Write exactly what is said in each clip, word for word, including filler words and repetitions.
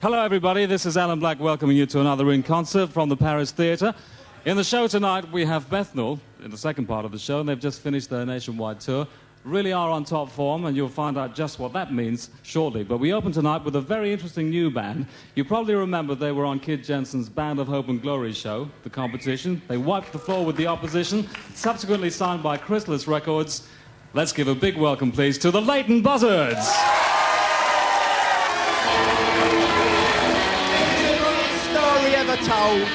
Hello, everybody. This is Alan Black welcoming you to another In Concert from the Paris Theatre. In the show tonight, we have Bethnal in the second part of the show, and they've just finished their nationwide tour. Really are on top form, and you'll find out just what that means shortly. But we open tonight with a very interesting new band. You probably remember they were on Kid Jensen's Band of Hope and Glory show, the competition. They wiped the floor with the opposition, subsequently signed by Chrysalis Records. Let's give a big welcome, please, to the Leighton Buzzards. Story ever told.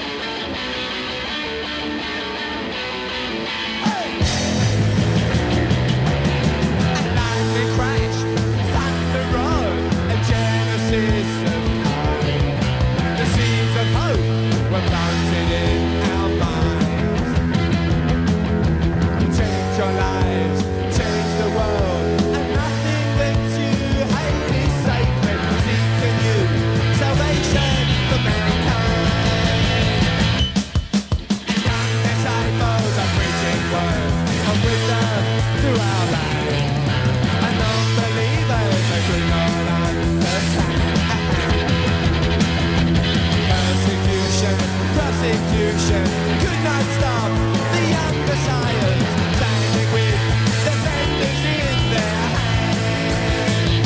Could not stop the young messiahs standing with the fenders in their hands.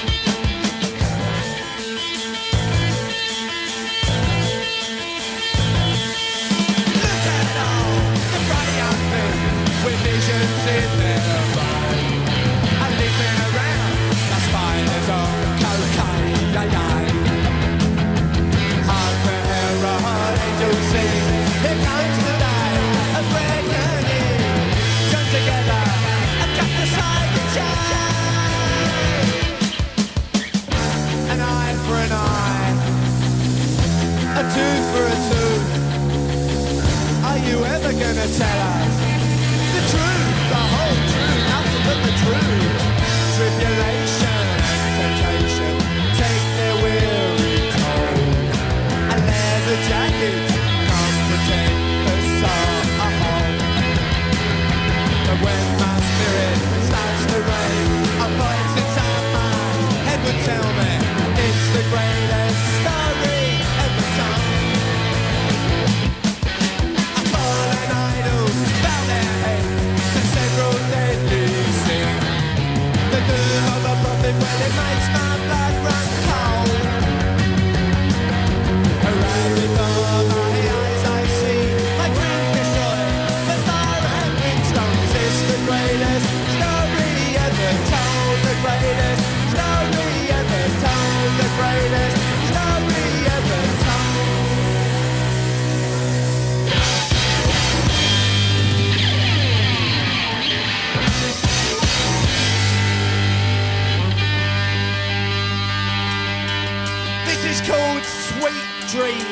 Look at all the bright young men with visions in their mind, and leaping around the spiders on cocaine. Hark the herald angels sing. Here comes the day of reckoning. Join together and cut the side and shine. An eye for an eye, a tooth for a tooth. Are you ever gonna tell us the truth, the whole truth, nothing but the truth? Tribulation and temptation take their weary toll, and leather jackets protect the soul. But when my spirit starts to rain, a voice inside my head would tell me it's the greatest story ever told. A fallen idols bow their heads to several deadly sins. The doom of a prophet, well, it makes my blood run cold. Around before my eyes I see my dreams destroyed, but far and been strong. Is this the greatest story ever told? The greatest story ever told. The greatest story ever told. This is called Sweet Dream.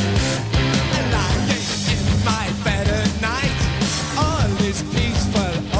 Lying in my bed at night, all is peaceful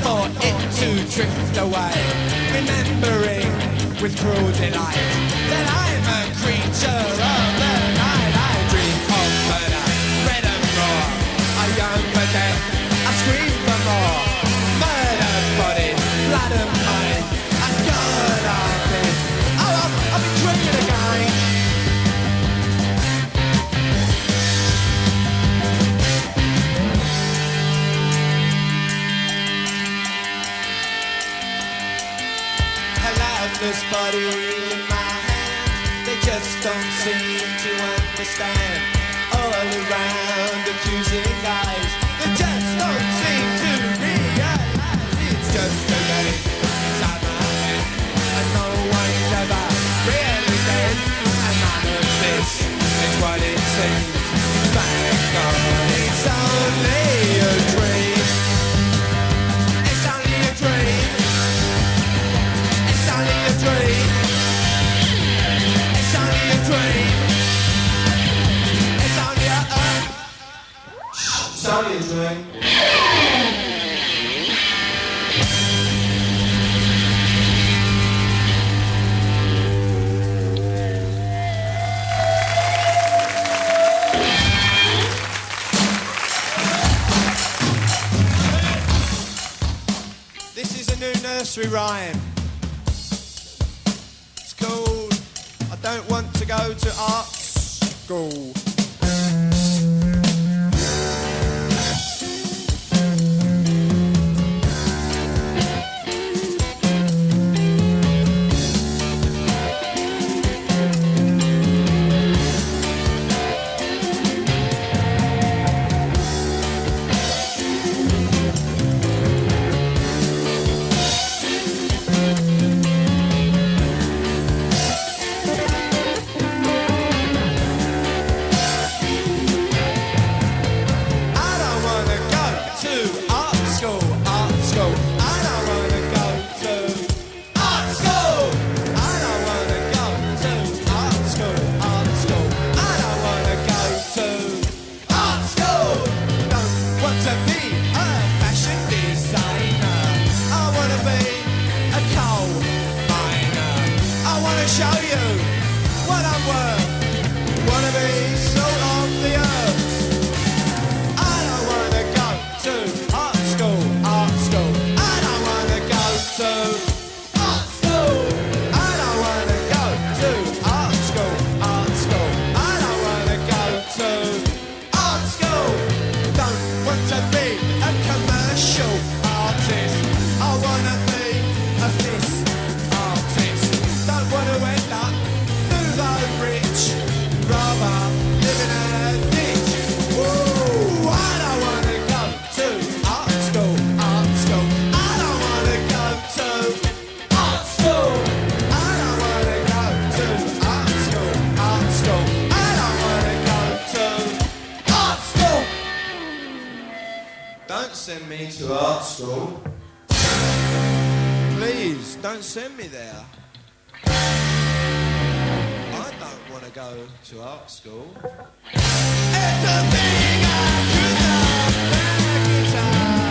for it to drift away, remembering with cruel delight that I'm a creature of the night. I dream of murder, red and raw. I yearn for death, I scream for more. Murder, bodies, blood and pain. I'm good, I've been. Oh, I've, I've been drinking again. This body in my hand, they just don't seem to understand. All around accusing guys, they just don't seem to realize it's just a game inside my head, and no one's ever really dead. And none of this is what it seems. Thank God it's only a dream. It's only a dream. It's only a dream. It's only a dream. It's only a uh, It's only a dream. This is a new nursery rhyme. I don't want to go to art school. Send me to art school. Please, don't send me there. I don't want to go to art school. It's a thing I could not back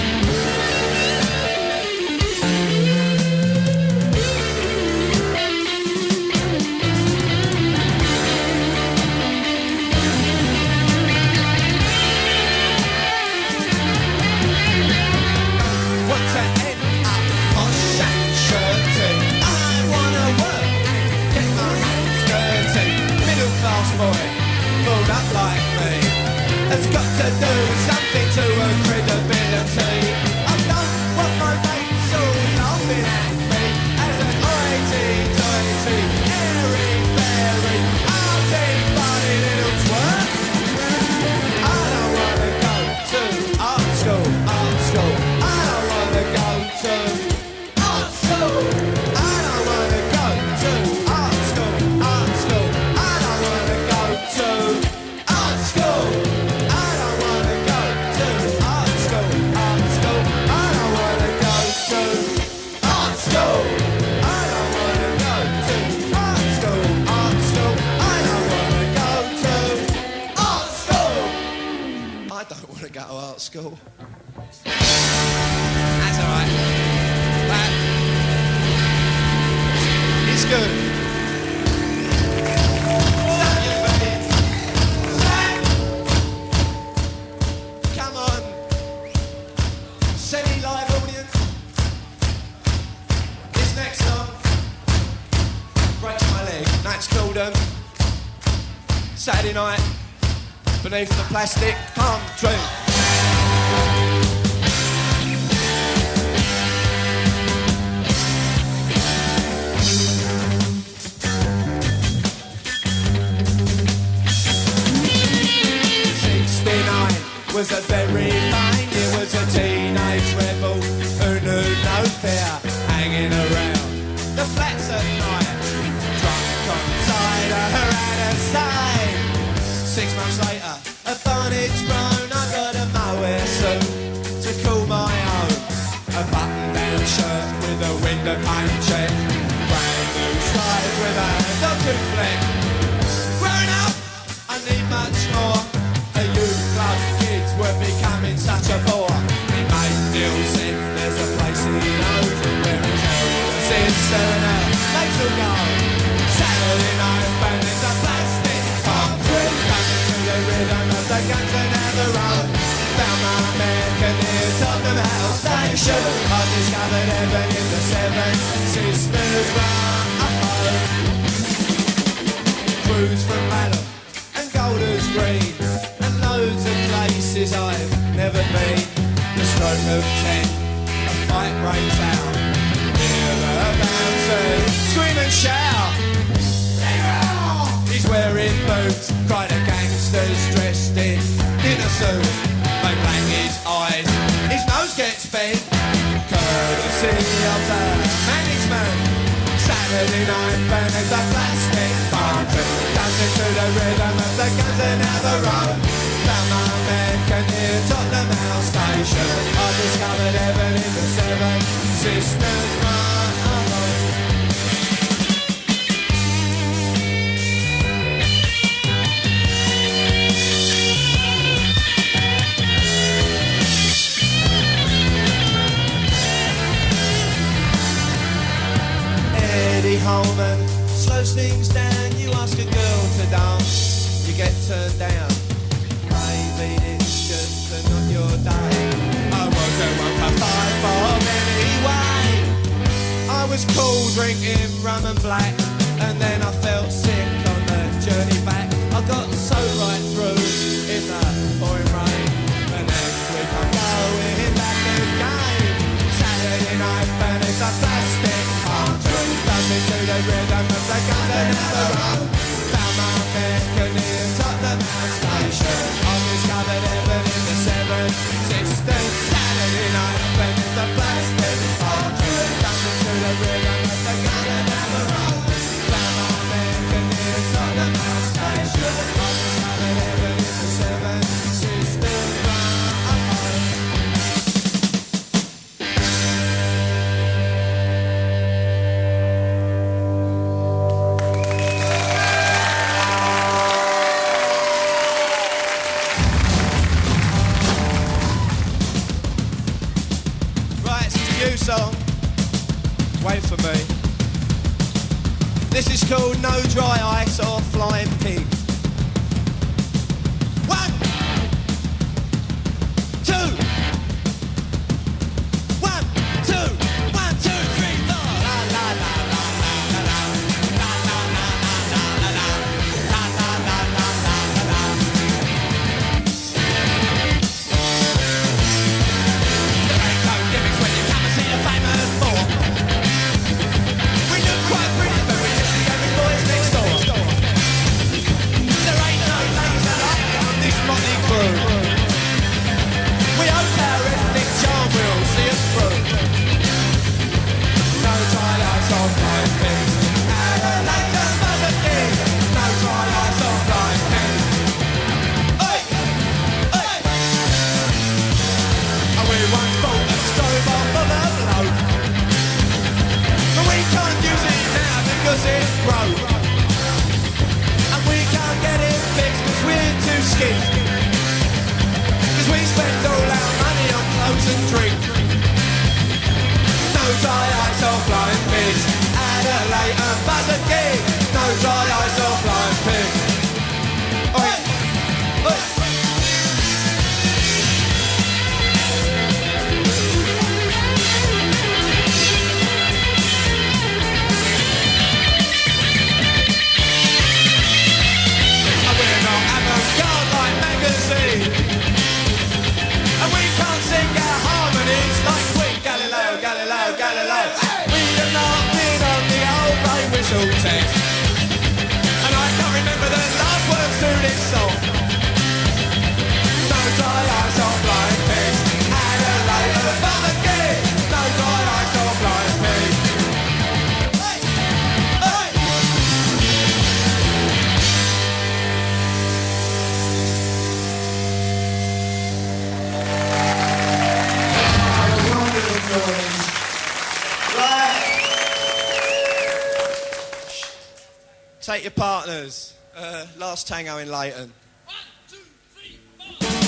pulled up like me has got to do something to her credibility. I don't want my mates all laughing at me as an hoity-toity, airy-fairy, arty-farty little twerp. I don't want to go to art school, art school. I don't want to go to art school. I don't want to go to art school, art school. I don't want to go to art school. I don't want to go to art school, art school. I don't want to go to art school. I don't want to go to art school, art school. I don't want to go to art school. I don't want to go to art school. That's all right. Saturday night, beneath the plastic palm tree. sixty-nine was a very fine, it was a teenage rebel who knew no fear, hanging around the flats at night, drunk on cider at her side. Six months later, a bonnet's grown, I got a mohair suit to call my own, a button-down shirt with a window pane check, brand new slides with a doctor flick. Grown up, I need much more. A youth club kids were becoming such a bore. Me mate Neil said there's a place he knows where his elder sister and her mates will go. Saturday night bandits are plastic palm tree, coming to the rhythm of the guns and down the road. Found my American near Tottenham House Station. I discovered heaven in the Seven Sisters run home. Cruise from Malham and Golders Green, and loads of places I've never been. The stroke of ten, a fight breaks out. Hear the bouncers scream and shout. He's wearing boots, cry the gangsters dressed in dinner suit. They blank his eyes, his nose gets bent, courtesy of the management. Saturday night burners a plastic party, dancing to the rhythm of the guns and now the road. Found my American near Tottenham House Station. I discovered heaven in the Seven Sisters run. Eddie Holman slows things down. You ask a girl to dance, you get turned down. Maybe it's just not your day. I wasn't one for five bob anyway. I was cool drinking rum and black, and then I felt sick on the journey back. I got so right through in the pouring rain, and next week I'm going back again. Saturday night bandits are plastic palm trees, dancing to the rhythm of the gun and the road. Found my American near Tottenham House Station. I discovered heaven in the Seven Sisters. Saturday night bandits are plastic palm trees, dancing to the rhythm of the gun and the road. Found my American near Tottenham House Station. I discovered heaven in the Seven Sisters. Song. Wait for me. This is called No Dry Ice or Flying Pig. One, two, one, two, one, two, three, four. La la la la la la la la la la la la la la la la la la. There ain't no gimmicks when you come and see the famous four. We look quite pretty, but we just see every boy's next door. Galileo Galilei. We have not been on the old brain whistle test, and I can't remember the last words to this song. No dry eyes or blind pigs, Adelaide of Ballaghy. No dry eyes or blind pigs. Hey, hey. Take your partners. Uh, last tango in Leighton. One, two, three, four.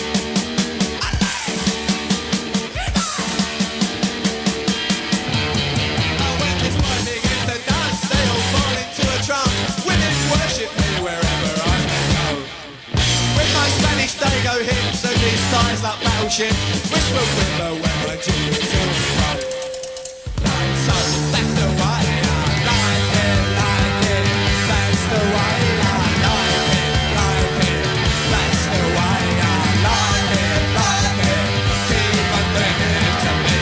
Oh, when this boy begins to dance, they all fall into a trance. Women worship me wherever I may go. With my Spanish dago hips and these thighs like battleship, which will quiver when my jig is on the road. So that's the way I like it, like it. That's the way I like it, like it. That's the way I like it, like it. Keep on doing it to me.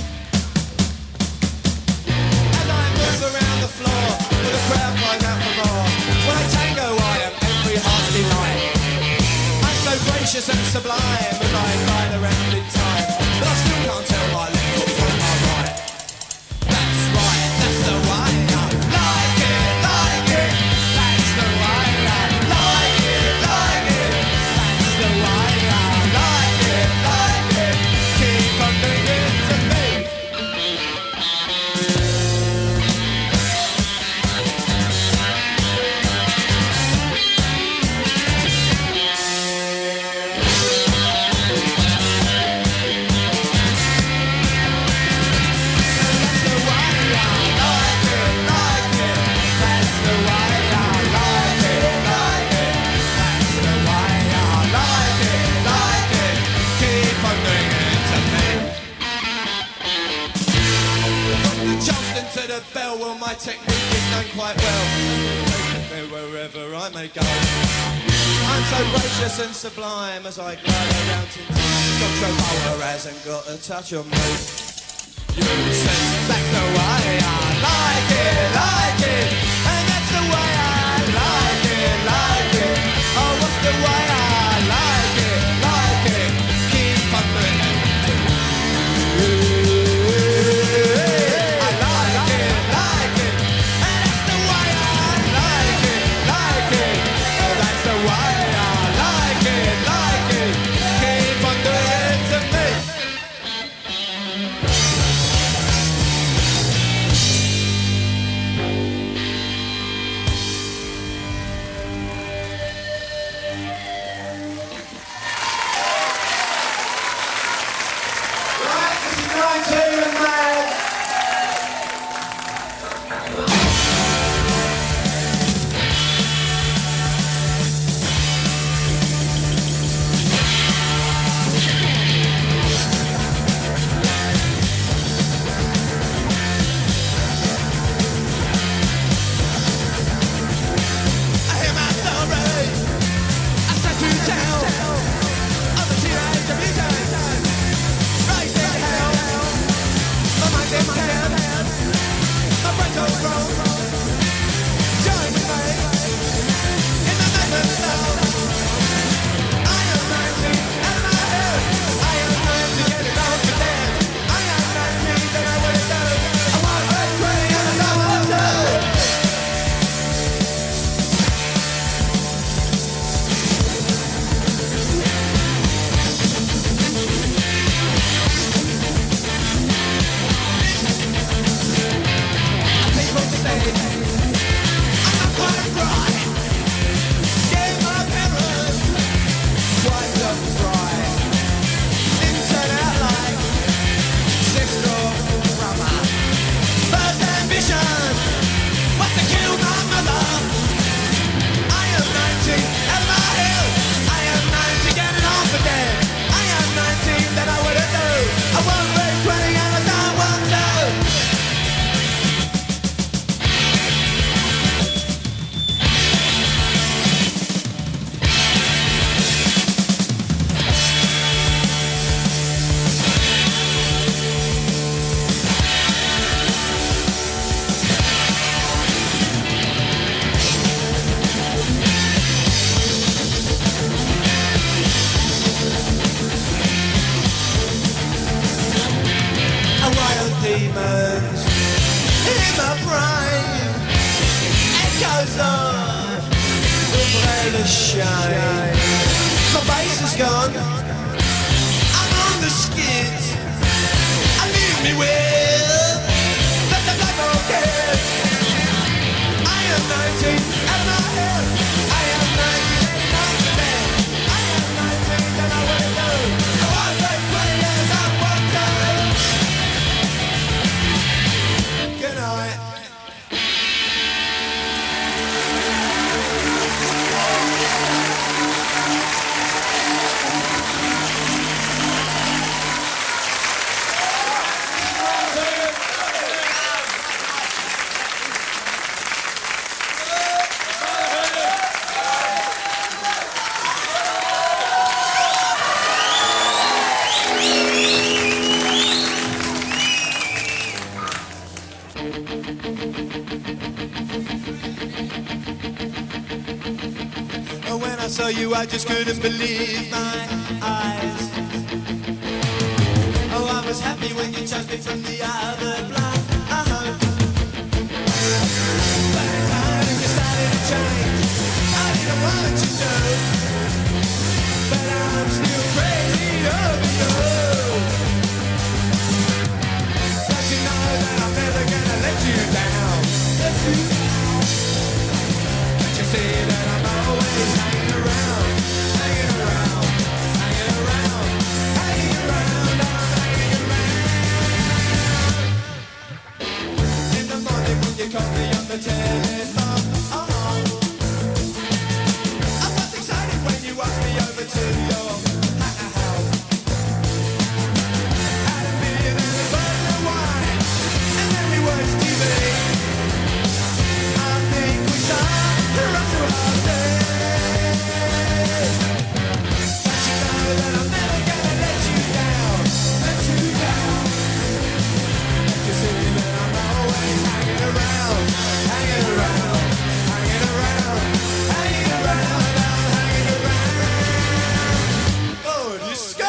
As I move around the floor, the crowd cries out for more. When I tango, I am every heart's delight. I'm so gracious and sublime as I glide around in time, but I still can't tell my left from my right. That's right, that's the way I like it, like it. That's the way I like it, like it. That's the way I like it, like it. Keep on doing it to me. To the bell, well, my technique is known quite well. Taking me wherever I may go. I'm so gracious and sublime as I glide around in time. Got Travolta hasn't got a touch on me. You see, that's the way I like it, like it. And that's the way I like it, like it. Oh, what's the way I like it, like it. Keep on doing it. goes on. Après le shine. My bass is gone. I'm on the skids. I leave me with let the black hole kid. I am nineteen out of my head. I am nineteen out of my head. I am nineteen and I will do. I want to twenty years on one time. Good night. When I saw you, I just couldn't believe my eyes. Oh, I was happy when you chose me from the other block. Uh-huh. By the time you started to change, I didn't want you to. But I'm still crazy over you. Don't you know that I'm never gonna let you down? Let you down. Can't you see that I'm always hanging around, hanging around, hanging around, hanging around, I'm hanging around. In the morning when you call me on the telephone, oh, I was excited when you asked me over to your house. Had a beer and a bottle of wine, and then we watched T V. I think we saw the rest of our days. But you know that I'm never gonna let you down, let you down. You see that I'm always hanging around, hanging around, hanging around, hanging around, I'm hanging around. Oh, let's go!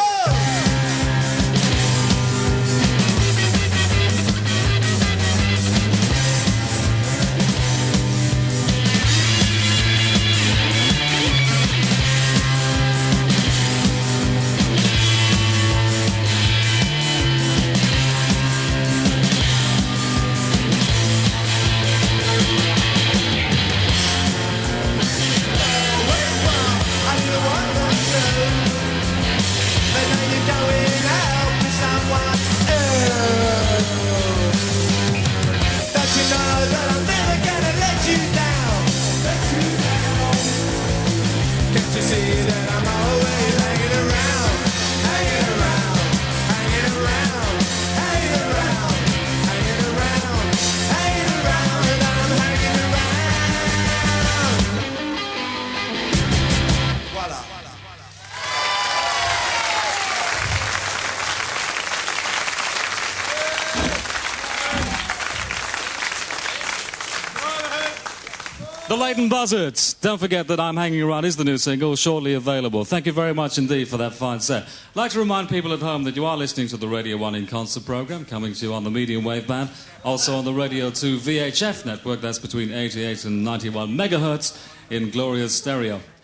I didn't want to, but now you're going out with someone else. Don't you know that I'm never gonna let you down, let you down? Can't you see that I'm always hanging around, hanging around, hanging around, hanging around, hanging around, hanging around, I'm hanging around. Voila. The Leighton Buzzards. Don't forget that I'm Hanging Around is the new single, shortly available. Thank you very much indeed for that fine set. I'd like to remind people at home that you are listening to the Radio one in Concert programme, coming to you on the medium wave band, also on the Radio two V H F network, that's between eighty-eight and ninety-one megahertz in glorious stereo.